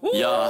Yeah.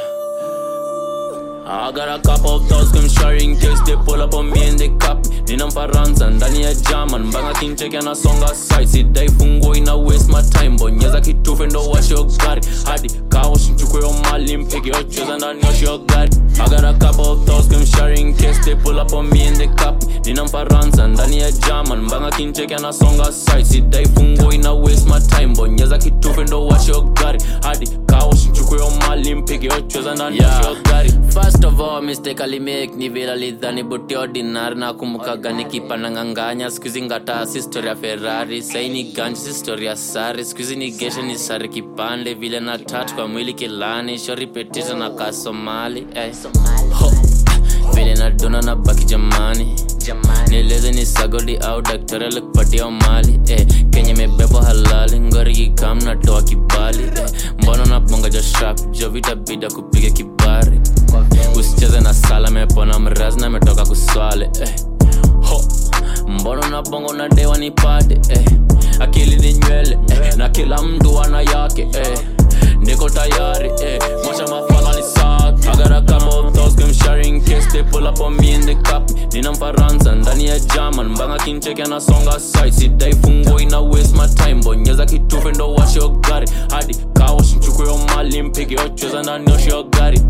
I got a couple of those come sharing in case they pull up on me and they copy. Nina Mfaransa ndani ya German mbanga kincheke na songa side. Sidai fungo ina waste my time bonyeza kitufe ndo washe ogari. Hadi kawa shinchukwe yo mali mpege ocheza ndani washe ogari. I got a couple of those come sharing in case they pull up on me and they copy. Nina Mfaransa ndani ya German mbanga kincheke na songa side. Sidai fungo ina waste my time bonyeza kitufe ndo washe ogari. Hadi kawa shinchukwe yo mali mpege ocheza ndani washe ogari. First of all, mistake I make ni vila lidhani buti ordinary na kumuka gani kipa nanganganya. Sikuizi ngata history ya Ferrari, saini ganji history ya sari. Sikuizi ni gesha ni sari kipande, vile na tatu kwa mwili kilani. Shori petition na ka Somali, ho. Vile na dona na baki jamani. Nileze ni sagodi au daktari likupatia umali, Kenye mebebo halali, ngori kikam na toa kibali, Mbono na bonga jo sharp, jo vita bida kupiga kibari. Usicheze na sala mepona mrazi na metoka kuswale, ho. Mbono na bongo na dewa ni pate, Akili ni nywele, na kila mtu wana yake, Niko tayari, Mwacha mafala ni saat. I got a couple of those come sharing in case they pull up on me in the cup. Nina Mfaransa ndani ya German mbanga kincheke na songa side. Sidai fungo ina waste my time bonyeza kitufe ndo washe ogari. Hadi kawa shinchukwe yo mali mpege ocheza ndani washe ogari.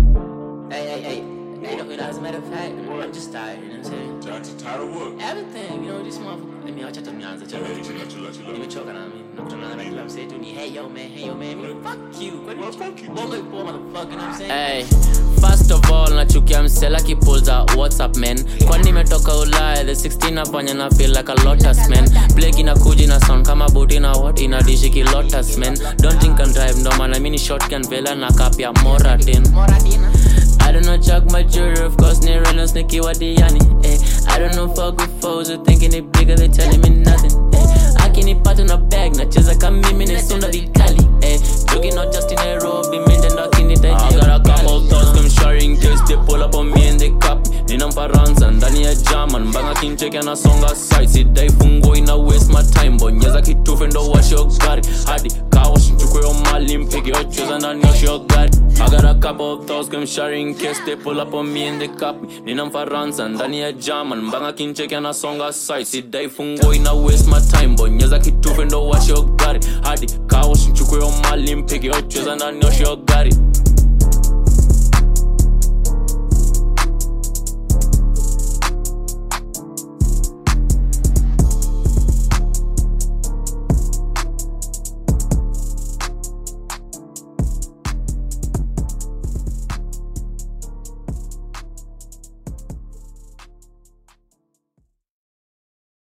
Hey, as a matter of fact, I'm just tired, you know what I'm saying? Tired of what? Everything, you know, this motherfucker. I mean, I'll chat to me, I'll chat to me. You be choking on me. I'm saying to me, hey yo man, fuck you. Well, fuck you. Poor motherfucker, you know what I'm saying? Hey, first of all, nachukia msela ki pulls out WhatsApp man. Kwani metoka Ulaya, the 16 nafanya na feel like a lotus man. Blake inakuji na sound kama booty na what inadishi ki lotus man. Don't think and drive, ndo maana mini shotgun vela na kapia Moradin. I don't know chuck my jewelry, of course near no sneaky wadiani, I don't know fuck with foes who thinking they bigger, they telling me nothing, Akini pat on a bag, nacheza kama mimi ni sunda vikali, Jogging not just in Nairobi, mindendo akini taji. I got a couple of thoughts come sharing in case they pull up on me and they copy. Nina Mfaransa ndani ya German mbanga kincheke na songa side. Sidai fungo ina waste my time bonyeza kitufe ndo washe ogari. Hadi kawa shinchukwe yo mali mpege ocheza ndani washe ogari. I got a couple of thoughts come sharing in case they pull up on me and they copy. Nina Mfaransa ndani ya German mbanga kincheke na songa side. Sidai fungo ina waste my time bonyeza kitufe ndo washe ogari. Hadi kawa shinchukwe yo mali mpege ocheza ndani washe ogari.